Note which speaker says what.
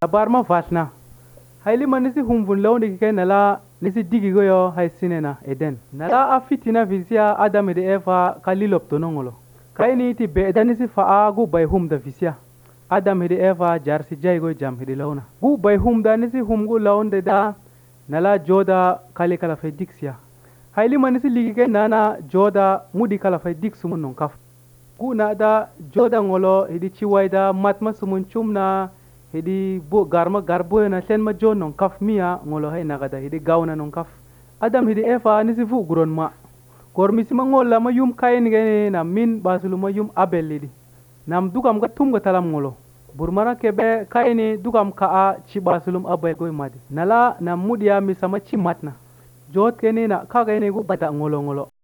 Speaker 1: barma vatna hayli manisi humvun lawni ke nala nisi digi go yo hay sinena eden nala afitina visia adam de eva kalilop to nongolo kaini ti be danisi fa gu bay hum da visia adam de eva jarsi jay go jam hidi lawna gu bay hum da nisi hum gu lawnde da nala joda kali kala fe diksia hayli manisi ligi ke nana joda mudi kala fe diksumun non kaf gu na da joda ngolo hidi chiwaida matma sumun chumna hidi bo garma garbo na sen ma jon non kaf miya ngolo hay nagada hidi gawna non kaf adam hidi efa nisi fu guron ma gormisi ma ngolla ma yum kayin gene na min basulu ma yum abellidi nam dugam ga tum ga talam ngolo burmara kebe kayini dugam ka a ci basulum abel goy madi nala na mudiya mi sama ci matna jot kene na kaga ne go bata ngolo ngolo